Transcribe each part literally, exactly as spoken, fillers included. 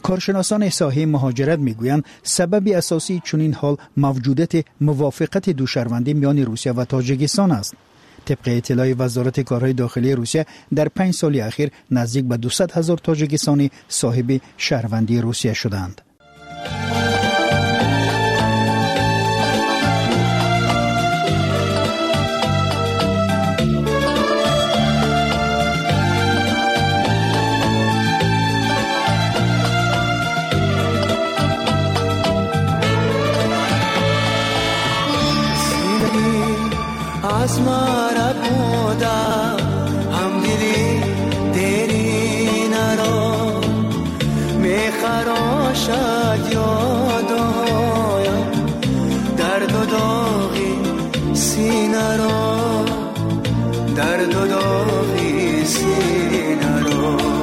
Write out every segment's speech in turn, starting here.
کارشناسان ساحه مهاجرت میگویند سبب اساسی چنین حال موجودیت موافقت دوشهروندی میان روسیه و تاجیکستان است. طبق اطلاع وزارت کارهای داخلی روسیه در پنج سال اخیر نزدیک به دویست هزار تاجیکستانی صاحب شهروندی روسیه شدند. आसमारा बूंदा हम दिली तेरी नरो मैं खरोशा यादो दर्द दोगी सीनरो दर्द दोगी सीनरो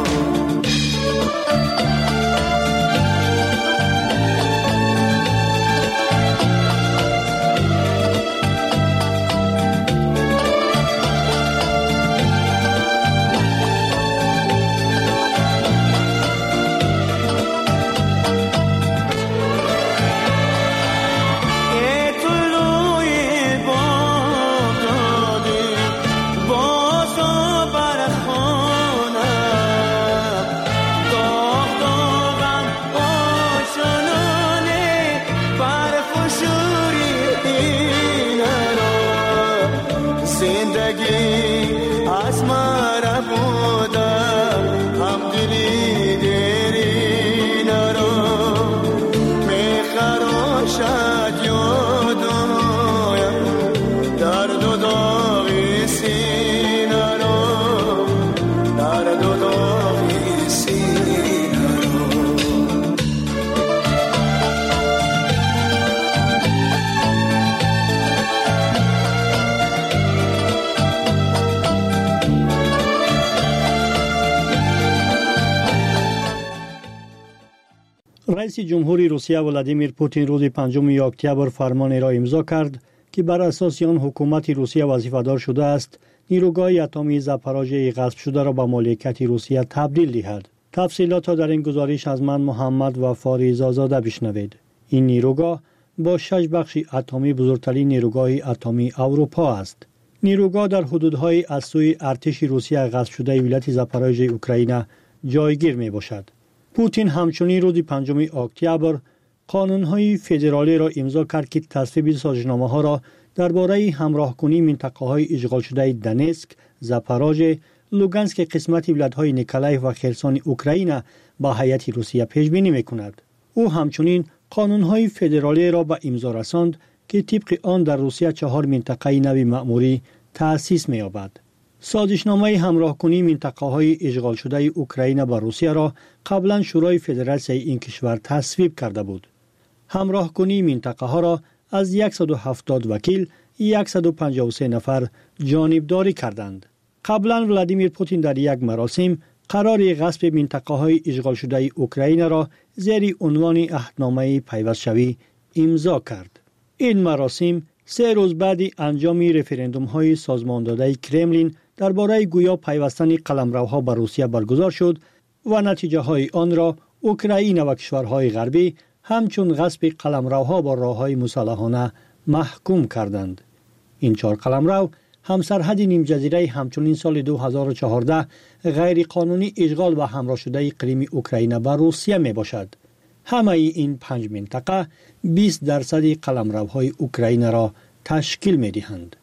رئیس جمهوری روسیه ولادیمیر پوتین روز پنجم اکتبر فرمانی را امضا کرد که بر اساس آن حکومت روسیه وظیفه‌دار شده است نیروگاه اتمی زاپاروژه غصب شده را به مالکیت روسیه تبدیل دهد. تفصیلات را در این گزارش از من محمد وفاری زازاده بشنوید. این نیروگاه با شش بخش اتمی بزرگترین نیروگاه اتمی اروپا است. نیروگاه در حدودهای از سوی ارتش روسیه غصب شده ولایت زاپاروژه اوکراین جایگیر می باشد. پوتین همچنین روز پنجم اکتبر قانون‌های فدرالی را امضا کرد که تصویب سازشنامه‌ها را درباره همراه‌کنی منطقه‌های اشغال شده دنیسک، زاپاروژه، لوگانسک قسمت ولایت‌های نیکولایف و خرسون اوکراین با هیئت روسیه پیش بینی می‌کند. او همچنین قانون‌های فدرالی را به امضا رساند که طبق آن در روسیه چهار منطقه نوی مأموری تأسیس می‌یابد. سازشنامه همراه‌کنی منطقه‌های اشغال شده اوکراین با روسیه را قبلا شورای فدراسی این کشور تصویب کرده بود. همراه‌کنی منطقه‌ها را از صد و هفتاد وکیل صد و پنجاه و سه نفر جانبداری کردند. قبلا ولادیمیر پوتین در یک مراسم قرار غصب منطقه‌های اشغال شده اوکراین را زیر عنوان عهدنامه پیوست‌شوی امضا کرد. این مراسم سه روز بعد انجام رفراندوم‌های سازمان داده کرملین درباره گویا پیوستن قلمروها به روسیه برگزار شد و نتیجه های آن را اوکراین و کشورهای غربی همچون غصب قلمروها با راههای مسلحانه محکوم کردند. این چهار قلمرو همسرحد نیم جزیره همچنین سال دو هزار و چهارده غیر قانونی اشغال و همراه شده اقلیمی اوکراین با روسیه می باشد. همه این پنج منطقه بیست درصد قلمروهای اوکراین را تشکیل می دهند.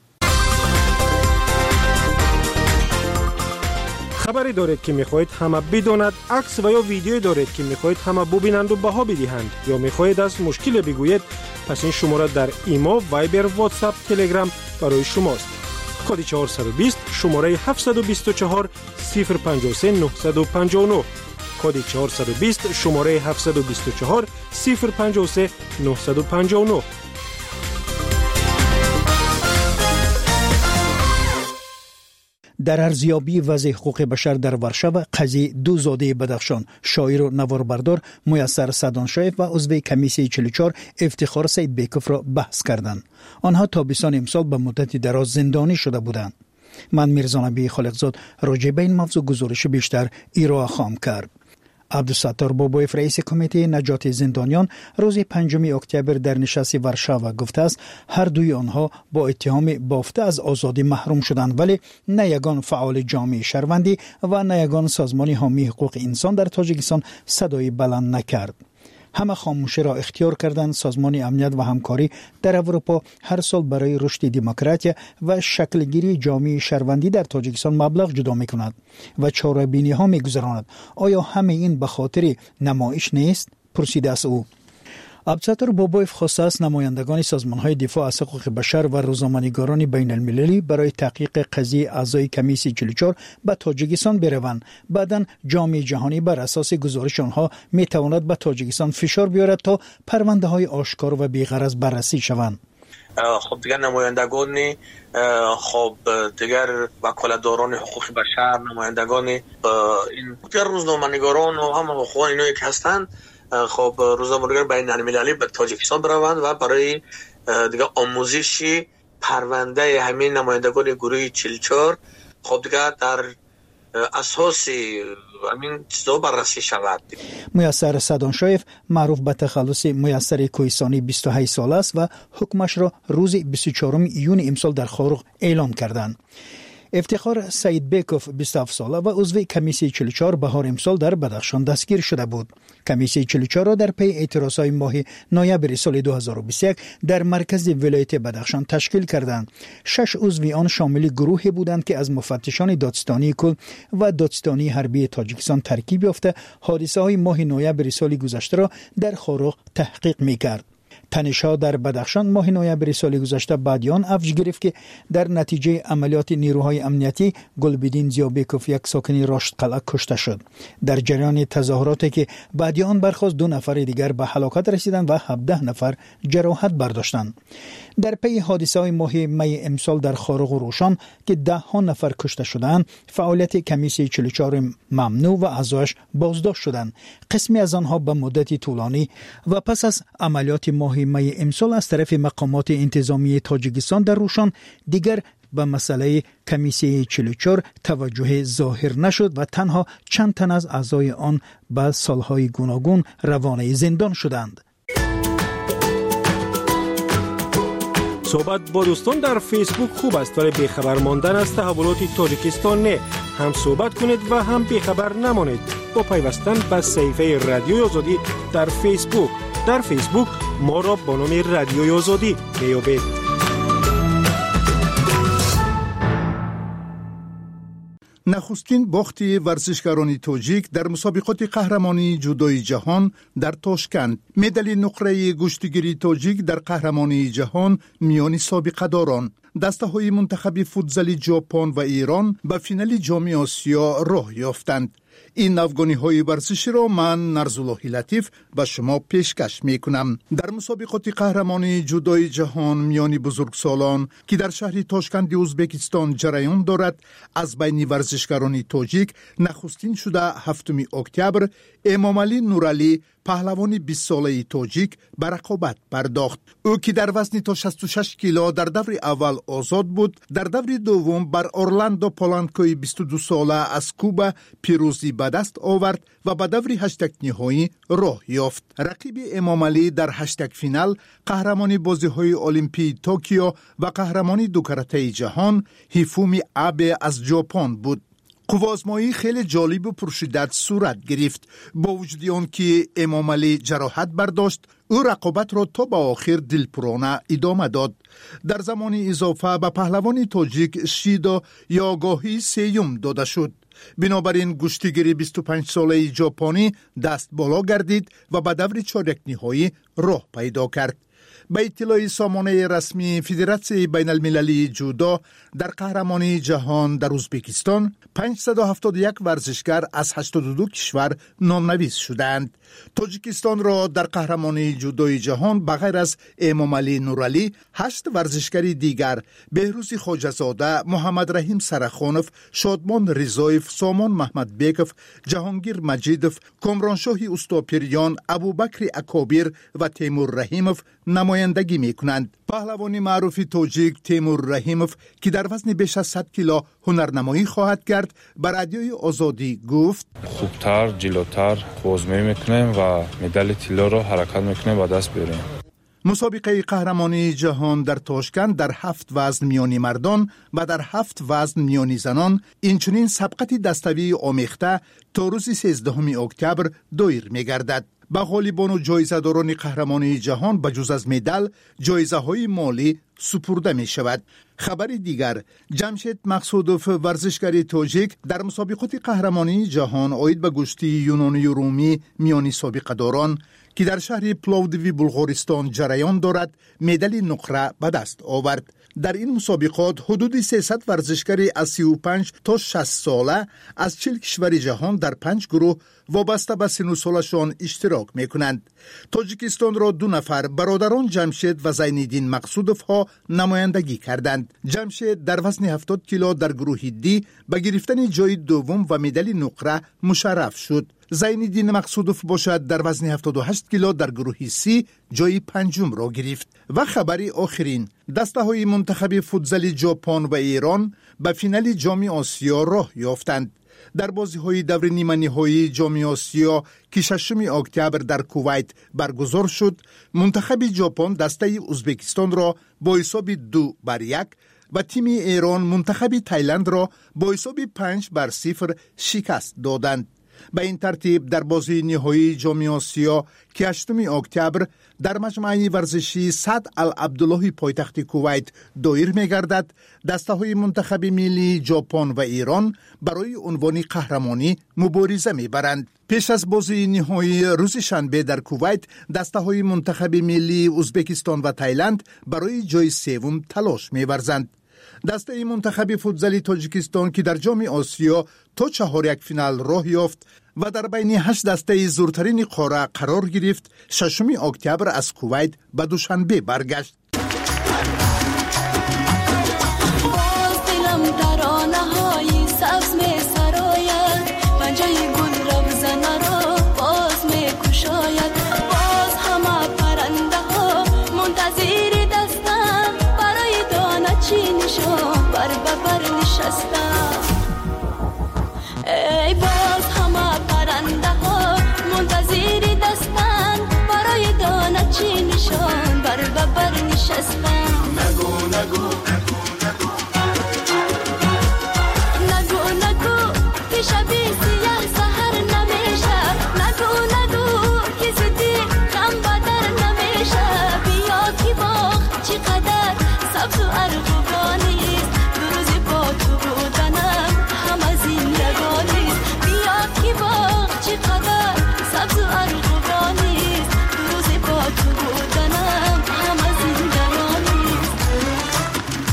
خبری دارید که میخواهید همه بداند، عکس و یا ویدیویی دارید که میخواهید همه ببینند و بها بدهند یا میخواهید از مشکل بگویید، پس این شماره در ایمو، وایبر، واتساپ، تلگرام برای شماست. کد چهارصد و بیست شماره هفتصد و بیست و چهار صفر پنجاه و سه نهصد و پنجاه و نه. کد چهارصد و بیست شماره هفتصد و بیست و چهار صفر پنجاه و سه نهصد و پنجاه و نه. در ارزیابی وضع حقوق بشر در ورشو قضیه دو زاده بدخشان شاعر و نواربردار میسر سدانشایف و عضو کمیسیون چهل و چهار افتخار سید بیکوف را بحث کردند. آنها تابستان امسال به مدت دراز زندانی شده بودند. من میرزا نبی خالقزاد راجع به این موضوع گزارش بیشتر ایرا خواهم کرد. عبدالستار بابایف رئیس کمیته نجات زندانیان روز پنجم اکتبر در نشست ورشاو گفته است هر دوی آنها با اتهام بافته از آزادی محروم شدند، ولی نه یگان فعال جامعه شهروندی و نه یگان سازمان حامی حقوق انسان در تاجیکستان صدای بلند نکرد. همه خاموشی را اختیار کردند. سازمان امنیت و همکاری در اروپا هر سال برای رشد دموکراسی و شکلگیری جامعه شهروندی در تاجیکستان مبلغ جدا می‌کند و چاره‌بینی ها می‌گذراند. آیا همه این به خاطر نمایش نیست؟ پرسیده است او. عبدالستار بابایف خواسته است نمایندگان سازمان‌های دفاع از حقوق بشر و روزنامه‌نگاران بین المللی برای تحقیق قضیه اعضای کمیسیون چهل و چهار به تاجیکستان بروند. بعداً جامعه جهانی بر اساس گزارش آنها می‌تواند به تاجیکستان فشار بیاورد تا پرونده‌های آشکار و بی‌غرض بررسی شوند. خب دیگر نمایندگان خب دیگر وکالتداران حقوق بشر، نمایندگان این دیگر روزنامه‌نگاران و هم حقوق اینا یک هستند، خب روزنامه‌نگاران بین المللی به تاجیکستان بروند و برای دیگه آموزشی پرونده همین نمایندگان گروه چهل و چهار خب دیگه در اساس همین چیزا بررسی شود. میسر سدانشایف معروف به تخلص میسر کوهستانی بیست و هشت ساله است و حکمش را روز بیست و چهارم ایون امسال در خارق اعلام کردند. افتخار سعید بیکوف بیست و هفت ساله و عضو کمیسیون چهل و چهار بهار امسال در بدخشان دستگیر شده بود. کمیسیون چهل و چهار را در پی اعتراضهای ماه نوامبر سال دو هزار و بیست و یک در مرکز ولایت بدخشان تشکیل کردند. شش عضو آن شامل گروهی بودند که از مفتشان دادستانی کل و دادستانی حربی تاجیکستان ترکیب یافته حادثه های ماه نوامبر سال گذشته را در خارق تحقیق می‌کرد. تنش‌ها در بدخشان ماه نوامبر سال گذشته بعدیان افزایش گرفت که در نتیجه عملیات نیروهای امنیتی گلبدین زیابیکوف یک ساکن راشد قلعه کشته شد. در جریان تظاهراتی که بعدیان برخاست دو نفر دیگر به هلاکت رسیدند و هفده نفر جراحت برداشتند. در پی حادثه های ماه می امسال در خارق و روشان که ده ها نفر کشته شدند، فعالیت کمیسیون چهل و چهار ممنوع و اعضایش بازداشت شدند. قسمی از آنها به مدتی طولانی و پس از عملیات ماه می امسال از طرف مقامات انتظامی تاجیکستان در روشان دیگر به مسئله کمیسیون چهل و چهار توجه ظاهر نشد و تنها چند تن از اعضای آن به سالهای گوناگون روانه زندان شدند. صحبت با دوستان در فیسبوک خوب است، ولی بیخبر ماندن از تحولات تاجیکستان نه. هم صحبت کنید و هم بیخبر نمانید با پیوستن به صفحه رادیوی آزادی در فیسبوک. در فیسبوک ما را با نام رادیوی آزادی میابید. نخستین باخت ورزشکاران تاجیک در مسابقات قهرمانی جودوی جهان در تاشکند. مدال نقره گشتگیری تاجیک در قهرمانی جهان میان سابقه داران. دسته های منتخب فوتزال ژاپن و ایران به فینال جام آسیا راه یافتند. این نوگانی های ورزشی را من نرزالله لطیف به شما پیشکش می کنم. در مسابقات قهرمانی جودوی جهان میان بزرگسالان که در شهر تاشکند ازبکستان جریان دارد، از بین ورزشکاران تاجیک نخستین شده هفتم اکتبر امامعلی نورعلی پهلوان بیست ساله تاجیک به رقابت پرداخت. او که در وزن تا شصت و شش کیلو در دور اول آزاد بود، در دور دوم بر اورلاندو پولانکوی بیست و دو ساله از کوبا پیروزی به دست آورد و به دور هشتگ نهایی راه یافت. رقیب امامعلی در هشتگ فینال قهرمانی بازی‌های المپی توکیو و قهرمانی دو کاراته جهان هیفومی آبه از ژاپن بود. قوازمایی خیلی جالب و پرشدت صورت گرفت. با وجود آن که امامعلی جراحت برداشت، او رقابت را تا به آخر دلپرانه ادامه داد. در زمان اضافه به پهلوان تاجیک شیدا یا آگاهی سیوم داده شد. بنابراین گشتیگیری بیست و پنج ساله ژاپنی دست بالا گردید و به دور چهارک نهایی راه پیدا کرد. به اطلاع سامانه رسمی فدراسیون بین المللی جودو، در قهرمانی جهان در ازبکستان پانصد و هفتاد و یک ورزشکار از هشتاد و دو کشور نامنویس شدند. تاجیکستان را در قهرمانی جودوی جهان بغیر از امامعلی نورعلی هشت ورزشکاری دیگر بهروز خواجه‌زاده، محمد رحیم سرخانوف، شادمان رضایف، سامان محمد بیکوف، جهانگیر مجیدوف، کامرانشاه استاپیریان، ابوبکر اکابیر و تیمور رحیموف نمایندگی نمایندگی می کنند. پهلوان معروف تاجیک تیمور رحیموف که در وزن بیش از صد کیلو هنرنمایی خواهد کرد بر رادیوی آزادی گفت خوبتر جلوتر بازمی میکنیم و مدال طلا رو حرکت میکنیم و دست بیاریم. مسابقه قهرمانی جهان در تاشکند در هفت وزن میانی مردان و در هفت وزن میانی زنان اینچنین سبقت دستوی آمیخته تا روز سیزدهم اکتبر دایر می‌گردد. به غالبان و جایزه‌داران قهرمانی جهان بجز از مدال جایزه های مالی سپرده می شود. خبر دیگر، جمشید مقصودوف ورزشکار تاجیک در مسابقات قهرمانی جهان عاید به گشتی یونانی و رومی میانی سابقه داران که در شهر پلاودوی بلغارستان جریان دارد مدال نقره به دست آورد. در این مسابقات حدود سیصد ورزشکار از سی و پنج تا شصت ساله از چهل کشور جهان در پنج گروه وابسته به سن و سالشان اشتراک می کنند. تاجیکستان را دو نفر برادران جمشید و زینالدین مقصودوف ها نمایندگی کردند. جمشید در وزن هفتاد کیلو در گروه دی به گرفتن جای دوم و مدال نقره مشرف شد. زینالدین مقصودوف باشد در وزن هفتاد و هشت کیلو در گروه سی جای پنجم را گرفت. و خبری آخرین، دسته های منتخب فوتزال ژاپن و ایران به فینال جام آسیا راه یافتند. در بازی های دور نیمه نهایی جام آسیا که ششم اکتبر در کویت برگزار شد، منتخب ژاپن دسته ازبکستان را با حساب دو بر یک و تیم ایران منتخب تایلند را با حساب پنج بر صفر شکست دادند. به این ترتیب در بازی نهایی جام آسیا که هشتم اکتبر در مجمع ورزشی سعد العبداللهی پایتخت کویت دایر می‌گردد، دسته‌های منتخب ملی ژاپن و ایران برای عنوان قهرمانی مبارزه می‌برند. پیش از بازی نهایی روز شنبه در کویت، دسته‌های منتخب ملی ازبکستان و تایلند برای جای سوم تلاش می‌ورزند. دسته منتخب فوتزال تاجیکستان که در جام آسیا تا چهار یک فینال راه یافت و در بین هشت دسته زورترین قاره قرار گرفت، ششم اکتبر از کویت به دوشنبه برگشت. باز دلم ترانه‌های سبز می‌سراید، پنجه گل را بزنه را باز می‌کشاید. باز همه پرنده‌ها منتظر دستم برای دانه چینشان بر ببر نشستم. ای باز همه پرنده ها منتظر دستن برای دانه چینشان بر ببر نشستن. نگو نگو نگو نگو که شبی سیاه سهر نمیشه. نگو نگو که زدی غم بدر نمیشه. بیا که باغ چقدر سبز و ارغوانیست، دو روزی با تو بودنم همه زندگانیست. بیا که باغ چقدر سبز و ارغوانیست، دو روزی با تو بودنم همه زندگانیست.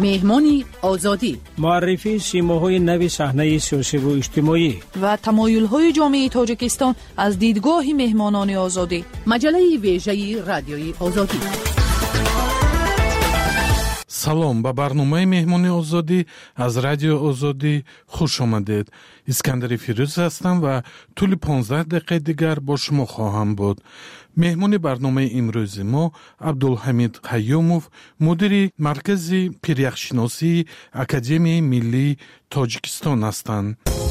مهمانی آزادی، معرفی سیماهای نوی صحنه سیاسی و اجتماعی و تمایل‌های جامعه تاجیکستان از دیدگاه مهمانان آزادی. مجله ویژه رادیوی آزادی. салом ба барномаи меҳмони озодӣ аз радио озодӣ хуш омадед. искандари фирӯз ҳастам ва тӯли понздаҳ дақиқаи дигар бо шумо хоҳам буд. меҳмони барномаи имрӯзи мо абдулҳамид қайюмов, мудири маркази пиряхшиносии академияи миллии тоҷикистон ҳастанд.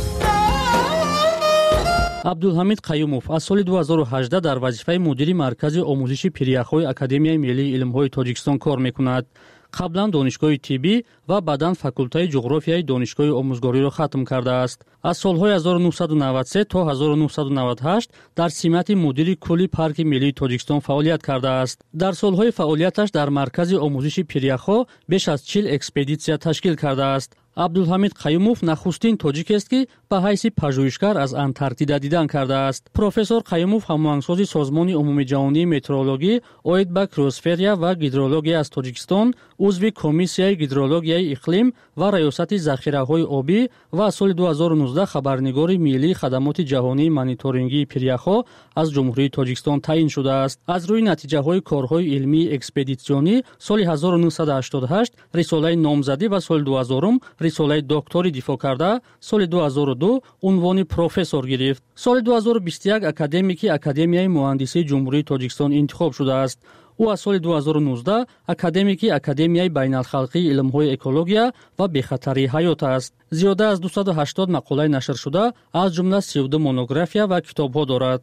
абдулҳамид қайюмов аз соли ду ҳазору ҳаждаҳ дар вазифаи мудири маркази омӯзиши пиряхҳои академияи миллии илмҳои тоҷикистон кор мекунад. қаблан донишгоҳи тиббӣ ва баъдан факултаи ҷуғрофияи донишгоҳи омӯзгориро хатм кардааст. аз солҳои ҳазору нуҳсаду навад и се то ҳазору нуҳсаду навад и ҳашт дар симати мудири кулли парки миллии тоҷикистон фаъолият кардааст. дар солҳои фаъолияташ дар маркази омӯзиши пиряхҳо беш аз чил экспедитсия ташкил кардааст. абдулҳамид қайюмов нахустин тоҷикест ки ба ҳайси пажӯҳишгар аз антарктида дидан кардааст. профессор қайюмов ҳамоҳангсози созмони умумиҷаҳонии метеорологӣ оид ба криосферия ва гидрология аз тоҷикистон, узви комиссияи гидрологияи иқлим ва раёсати захираҳои обӣ ва аз соли ду ҳазору нуздаҳ хабарнигори миллии хадамоти ҷаҳонии мониторингии пиряхҳо аз ҷумҳурии тоҷикистон таъин шудааст. аз рӯи натиҷаҳои корҳои илмии экспедитсионӣ соли ҳазору нуҳсаду ҳаштоду ҳашт рисолаи номзадӣ ва соли дуҳазорум рисолаи докторӣ дифоъ карда, соли ду ҳазору ду унвони профессор гирифт. соли ду ҳазору бисту як академики академияи муҳандисии ҷумҳурии тоҷикистон интихоб шудааст. ӯ аз соли ду ҳазору нуздаҳ академики академияи байналхалқии илмҳои экология ва бехатарии ҳаёт аст. зиёда аз дусаду ҳаштод мақолаи нашршуда аз ҷумла сию ду монография ва китобҳо дорад.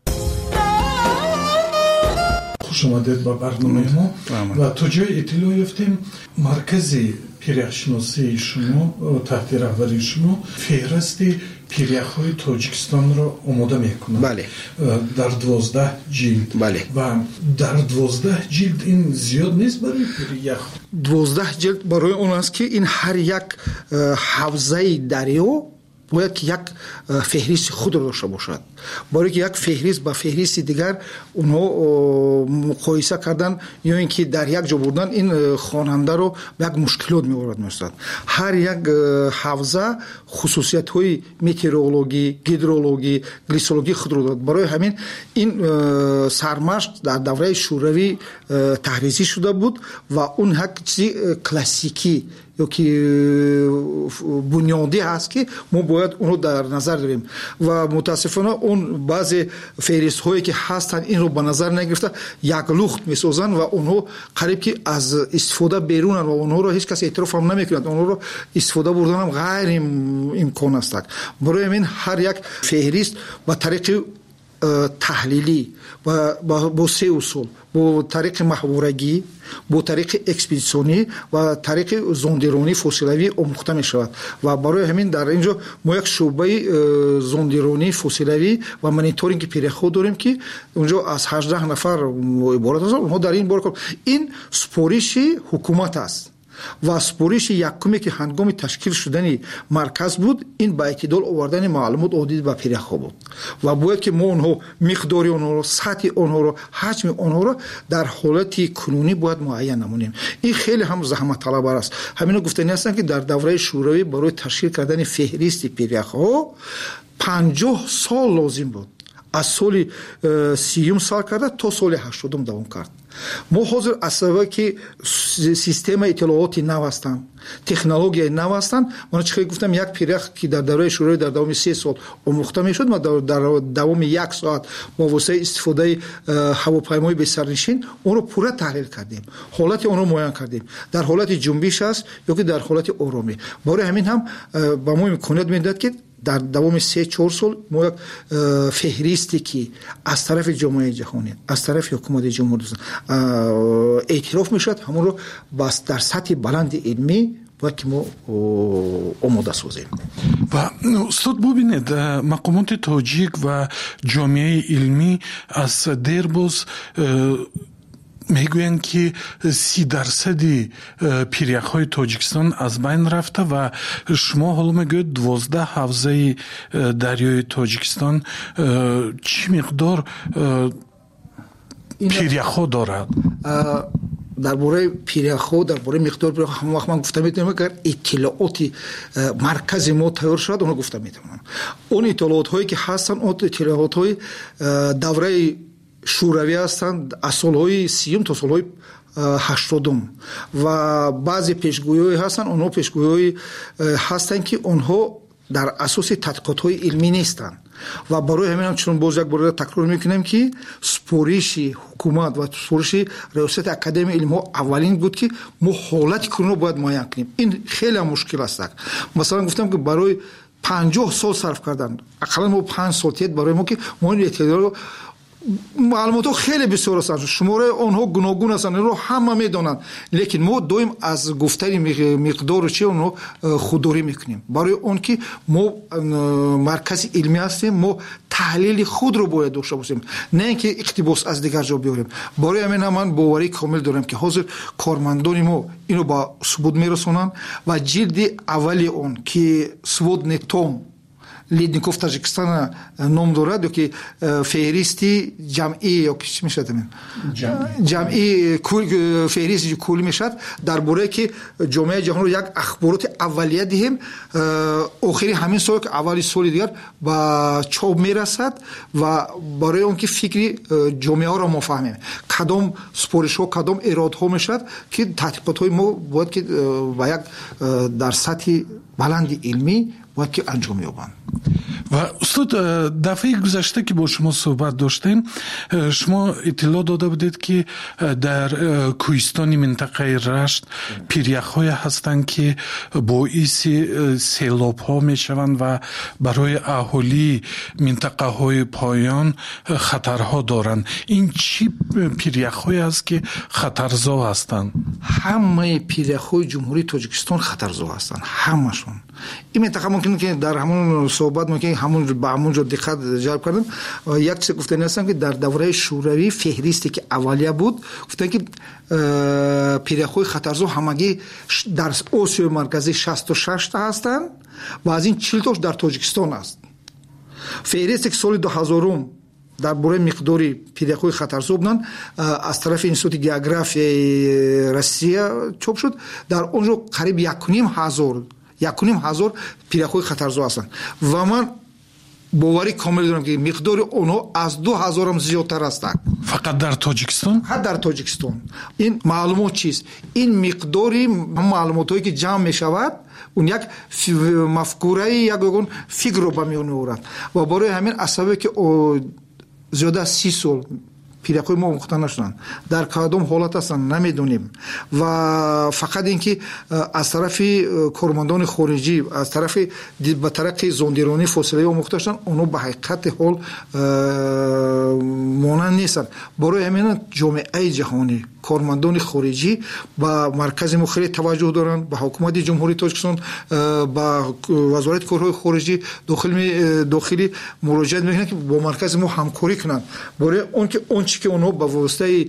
хуш омадед ба барномаи мо ва то ҷои иттилоъ ёфтем маркази пиряхшиносии шумо таҳти раҳбарии шумо феҳристи пиряхҳои тоҷикистонро омода мекунад. бале дар дувоздаҳ ҷилд. бале ва дар дувоздаҳ ҷилд ин зиёд нест барои пирях? дувоздаҳ ҷилд барои он аст ки ин ҳар як ҳавзаи дарё бояд ки як феҳристи худро дошта бошад. барое ки як феҳрист ба феҳристи дигар онҳо муқоиса кардан ё ин ки дар як ҷо бурдан ин хонандаро ба як мушкилот меорад меостад. ҳар як ҳавза хусусиятҳои метеорологӣ, гидрологӣ, глисологӣ худро дорад. барои ҳамин ин сармашқ дар давраи шӯравӣ таҳризӣ шуда буд ва он як чизи классикӣ ё ки бунёдӣ ҳаст ки мо бояд онро дар назар дорем ва мутаассифона он баъзе феҳристҳое ки ҳастанд инро ба назар нагирифта як лухт месозанд ва онҳо қариб ки аз истифода берунанд ва онҳоро ҳеҷ кас эътироф ҳам намекунад. онҳоро истифода бурданам ғайриимкон аст. барои ҳамин ҳар як феҳрист ба тариқи таҳлилӣ бо се усул, бо тариқи маҳворагӣ, бо тариқи экспедитсионӣ ва тариқи зондиронӣ фосилавӣ омӯхта мешавад. ва барои ҳамин дар ин ҷо мо як шӯъбаи зондиронӣ фосилавӣ ва мониторинги пиряхҳо дорем ки онҷо аз ҳаждаҳ нафар иборат аст. онҳо дар ин бор ин супориши ҳукумат аст ва супориши якуме ки ҳангоми ташкил шудани марказ буд, ин ба эътидол овардани маълумот одид ба пиряхҳо буд ва бояд ки мо онҳо миқдори онҳоро, сатҳи онҳоро, ҳаҷми онҳоро дар ҳолати кунунӣ бояд муайян намонем. ин хеле ҳам заҳматталабар аст. ҳамино гуфтанӣ ҳастанд ки дар давраи шӯравӣ барои ташкил кардани феҳристи пиряхҳо панҷоҳ сол лозим буд. аз соли сиюм сар карда то соли ҳаштодум давом кард. мо ҳозир аз сабаби ки системаи иттилооти нав ҳастанд, технологияи нав ҳастанд, ман чӣ хеле гуфтам, як пирях ки дар давраи шӯравӣ дар давоми се сол омӯхта мешуд, ма дар давоми як соат бо воситаи истифодаи ҳавопаймои бесарнишин онро пурра таҳлил кардем, ҳолати онро муайян кардем, дар ҳолати ҷунбиш аст ё ки дар ҳолати оромӣ. барои ҳамин ҳам ба мо имконият медиҳад ки дар давоми се чор сол мо як феҳристе ки аз тарафи ҷомеаи ҷаҳонӣ, аз тарафи ҳукумати ҷумҳурӣ эътироф мешавад, ҳамонро дар сатҳи баланди илмӣ باید که ما آماده سازیم. و استاد ببینید مقامات تاجیک و جامعه علمی از دیر باز میگویند که سی درصدی پیریخ‌های تاجیکستان از بین رفته و شما حالا میگوید دوازده حوزه دریای تاجیکستان چی مقدار پیریخ‌ها دارد؟ درباره پیرخو درباره مقدار پیرخو هم وقت من گفتم میتونم اگر اطلاعاتی مرکز ما تیار شد اونو گفتم میتونم اون اطلاعات هایی که هستن اون اطلاعات های دوره شوروی هستند از سالهای سیوم تا سالهای هشتادم و بعضی پیشگویی هستن اونها پیشگویی هستن که اونها در اساس تحقیقات های علمی نیستن و برای همین هم چون باز یک بار تکرار میکنم که سپارش حکومت و سپارش ریاست اکادمی علم ها اولین بود که ما حالت کرونا باید معاین کنیم. این خیلی مشکل است. مثلا گفتم که برای پنجاه سال صرف کردن اقلا ما پنج سال تیت برای ما که ما این اطلاع رو معلومات خیلی بسیار هستند شماره آنها گوناگون هستند رو همه میدونند لیکن ما دویم از گفتن مقدار چی اونو خودداری میکنیم برای اون که ما مرکز علمی هستیم ما تحلیل خود رو باید داشته باشیم نه اینکه اقتباس از دیگر جا بیاریم. برای همین هم من باوری کامل دارم که حاضر کارمندان ما اینو با ثبوت میرسونن و جلد اولی اون که ثبوت نتوم لیدنیکوف تاجیکستان نام دارد یا که فهرستی جمعی یا چی میشه تمام جمعی کل فهرستی کلی میشد درباره که جامعه جهان رو یک اخبارات اولیه دهیم آخری همین سال که اولی سال دیگر با چوب میرسد و برای اون که فکری جامعه ها را ما فهمیم کدام سپارش ها کدام اراد ها میشد که تحقیقات های ما باید که با یک در سطح بلند علمی باید که انجام یابند. و استاد دفعه گذشته که با شما صحبت داشتیم شما اطلاع داده بودید که در کوهستان منطقه رشت پیریخ‌های هستند که باعث سیلاب ها می شوند و برای اهالی منطقه های پایان خطرها دارند. این چی پیریخ‌های است که خطرزا هستند؟ همه پیریخ‌های جمهوری تاجیکستان خطرزا هستند همشون. این منطقه ممکنه که در همون صحبت ممکنه همون به همون جا دقت جلب کردم یک چیز گفتن هستم که در دوره شوروی فهرستی که اولیه بود گفتن که پیرخوی خطرزا همگی در آسیا مرکزی شصت و شش تا هستن و از این چهل تاش در تاجیکستان است. فهرستی که سال دو هزار در باره مقداری پیرخوی خطرزا بودن از طرف اینستیتوت گئوگرافی روسیه چاپ شد در اونجا قریب یک و نیم هزار یک و نیم هزار پیرخوی خطرزا هستند و من باوری کامل دارم که مقدار اونها از دو هزار هم زیادتر هستند. فقط در تاجیکستان؟ فقط در تاجیکستان. این معلومات چیست؟ این مقداری معلوماتی که جمع می شود اون یک مفکوره یک فکر رو به میان میآورد و برای همین اسبابی که زیاده از سی سال پیرخوی ما مختن نشدن در کدام حالت هستن نمیدونیم و فقط اینکه از طرف کارمندان خارجی از طرف به طرق زندیرانی فاصله و مختشن اونو به حقیقت حال مانند نیستن. برای همین جامعه جهانی کارمندان خارجی با مرکز مخری توجه دارن به حکومت جمهوری تاجیکستان با وزارت کارهای خارجی داخل داخلی مراجعه میکنن که با مرکز ما همکاری کنن برای اون که اون چی که اونها با واسطه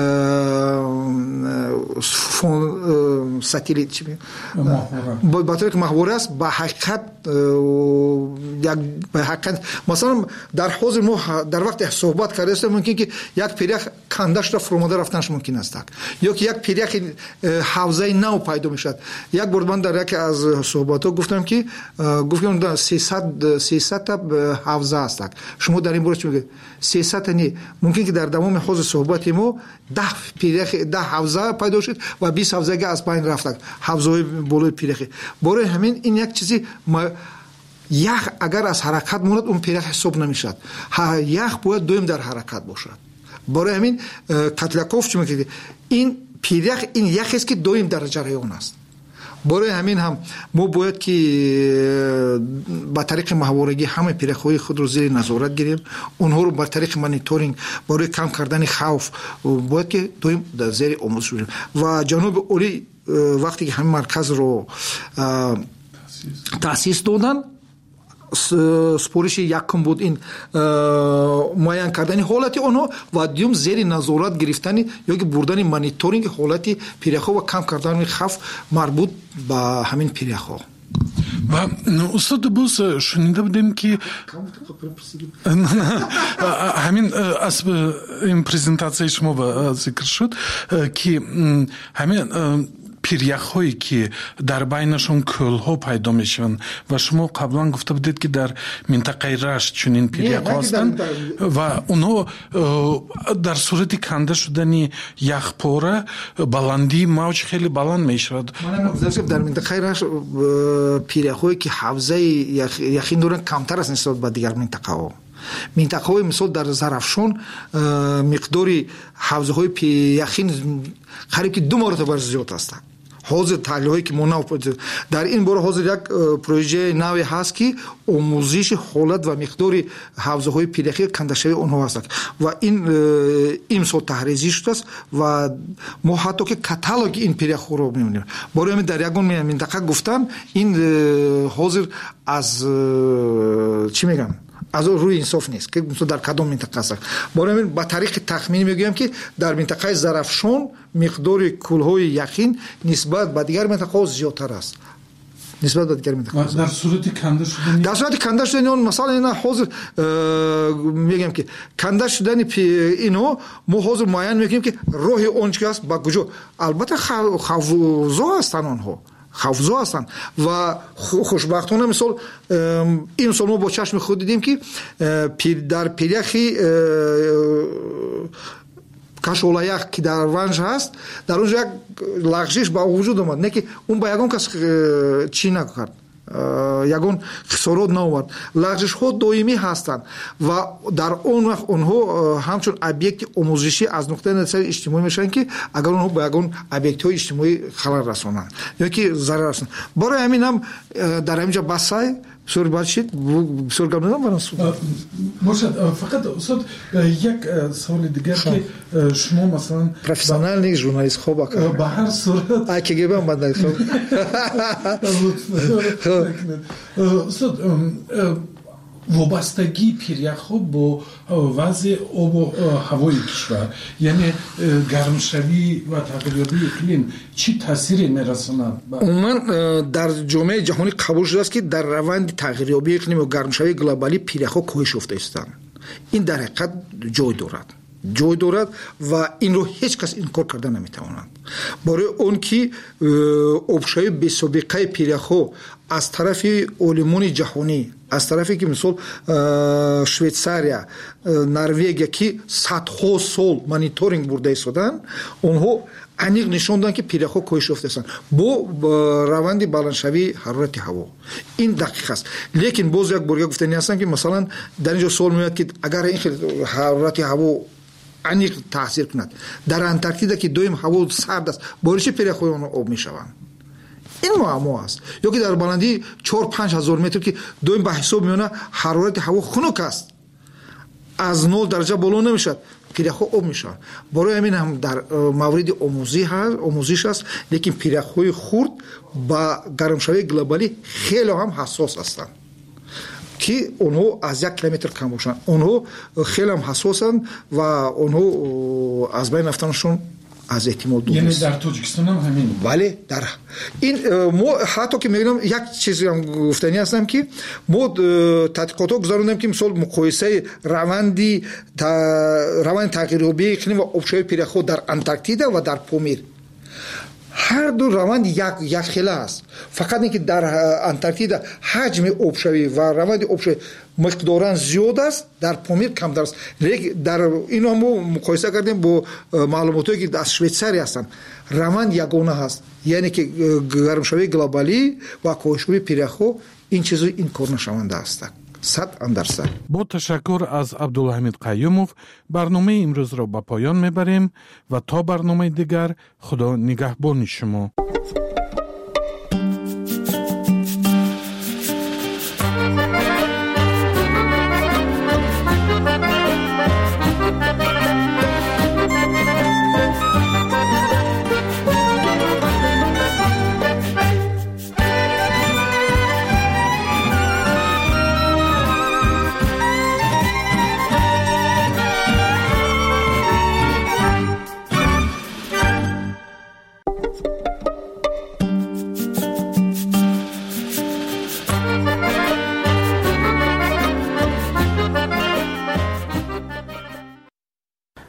فون ساتلیت چی میگن با طریق محوره است با حقیقت یک به حقیقت مثلا در حاضر ما در وقت صحبت کردیم ممکن که یک پیرخ کندش را فرموده رفتنش ممکن است یا که یک پیرخ حوزه نو پیدا میشد. یک بار من در یک از صحبت‌ها گفتم که گفتم سیصد سیصد تا حوزه است. شما در این باره چی میگید؟ سیصد تا نه ممکن که در تمام حوزه صحبت ما ده پیرخ ده حوزه پیدا شد و بیست حوزه که از بین رفت حوزه بالای پیرخ. برای همین این یک چیزی ما یخ اگر از حرکت موند اون پیرخ حساب نمیشد. یخ باید دویم در حرکت باشد. برای همین کتلکوف چی میگه این پیرخ این یخ است که دویم در جریان است. برای همین هم ما باید که با طریق محورگی همه پیرخ‌های خود رو زیر نظارت گیریم اونها رو با طریق مانیتورینگ برای کم کردن خوف باید که دویم در زیر آموزش بگیریم و جناب اولی وقتی که همین مرکز رو تأسیس دادن سپورش یکم بود این معاین کردن حالت اونها و دیوم زیر نظارت گرفتن یا که بردن مانیتورینگ حالت پیرخ‌ها و کم کردن خوف مربوط به همین پیرخ‌ها. و استاد باز شنیده بودیم که همین از این پریزنتاسیون شما ذکر شد که همین پیریخ هایی که در بینشون کل ها پیدا میشن و شما قبلا گفته بودید که در منطقه رشت چنین پیریخ هستند و اونها در صورت کنده شدن یخپاره بلندی موج خیلی بلند میشود. در منطقه رشت پیریخ هایی که حوزه یخین دارن کمتر است نسبت به دیگر منطقه ها. منطقه های مثال در زرافشان مقداری حوزه های یخین قریب که دو مرتبه زیاد است. حاضر تحلیل هایی که ما در این باره حاضر یک پروژه نوی هست که آموزش حالت و مقدار حوزه های پیرخی کندشوی اونها هست و این امسال تحریزی شده است و ما حتی که کاتالوگ این پیرخ رو می‌بینیم. برای همین در یگان منطقه گفتم این حاضر از چی میگم از روی انصاف نیست که در کدام منطقه است. برای همین با طریق تخمینی میگویم که در منطقه زرافشان مقدار کلهای یخین نسبت به دیگر منطقه زیادتر است. نسبت به دیگر منطقه در صورت کنده شدن در صورت کنده شدن اون مثلا اینا حاضر میگم که کنده شدن اینو ما حاضر معین میگیم که راه اون چی است با کجا. البته خوزا هستن اونها خوزا هستند و خوشبختانه مثال این سال ما با چشم خود دیدیم که در پیرخی کشولایخ که در ونج هست در اونجا یک لغزش با وجود آمد، نه که اون با یگان کس چی نکرد، یگان خسارات نآورد. لغزش ها دائمی هستند و در اون وقت اونها همچون ابیکت آموزشی از نقطه نظر اجتماعی میشن که اگر اونها با یگان ابیکت های اجتماعی خلل رسانند یا که ضرر رسانند. برای همین هم در اینجا بسای بسیار باید شد بسیار گم ندارم برای سود باشد. فقط استاد یک سوال دیگر که شما مثلا پروفسیونال نیست ژورنالیست خوب اکر به هر صورت ای که گیبم بند خوب استاد وابستگی پیریخ با وضع آب و هوای کشور یعنی گرمشوی و تغییریابی اقلیم چی تاثیری میرساند؟ من در جامعه جهانی قبول شده است که در روند تغییریابی اقلیم و گرمشوی گلوبالی پیریخ ها کاهش یافته هستند. این در حقیقت جای دارد جای دارد و این رو هیچ کس انکار کرده نمیتواند. برای اون که آبشوی بی سابقه پیریخ ها از طرف علمان جهانی، از طرفی که مثلا شویتساریا، نروژ که صدها سال مانیتورینگ برده ایستادن، اونها انیق نشان دادن که پیریخ ها کاهش یافته هستند با روند بلندشوی حرارت هوا. این دقیق است. لیکن باز یک بار گفتنی هستن که مثلا در اینجا سوال میاد که اگر این حرارت هوا انیق تاثیر کند در انتارکتیدا که دویم هوا سرد است برای چه پیریخ ها آب میشوند؟ این معما است. یا که در بلندی چهار پنج هزار متر که دویم به حساب میونه حرارت هوا خنک است از نود درجه بالا نمیشد پیریخ ها آب میشن. برای همین هم در مورد آموزی هست آموزش است، لیکن پیریخ های خرد با گرمشوی گلوبالی خیلی هم حساس هستند که اونها از یک کیلومتر کم باشن. اونها خیلی هم حساسن و اونها از بین رفتنشون از احتمال دور یعنی در تاجیکستان هم همین. بله در این ما حتی که میگم یک چیزی هم گفتنی هستم که ما تحقیقات ها گذاروندیم که مثلا مقایسه روندی روند تغییریابی اقلیم و آبشوی پیریخ ها در انتارکتیدا و در پامیر هر دو روند یک یک خیلی است. فقط اینکه در انتارکتیدا حجم آبشوی و روند آبشوی مقدارن زیاد است، در پامیر کمتر است. لیکن در اینو ما مقایسه کردیم با معلوماتی که از شویتساری هستند، روند یگانه هست، یعنی که گرمشوی گلوبالی و کاهش‌یابی پیریخ ها این چیزا انکار نشونده است. صد اندرصد. با تشکر از عبدالحمید قیومов برنامه امروز را به پایان میبریم و تا برنامه دیگر خدا نگهبان شما.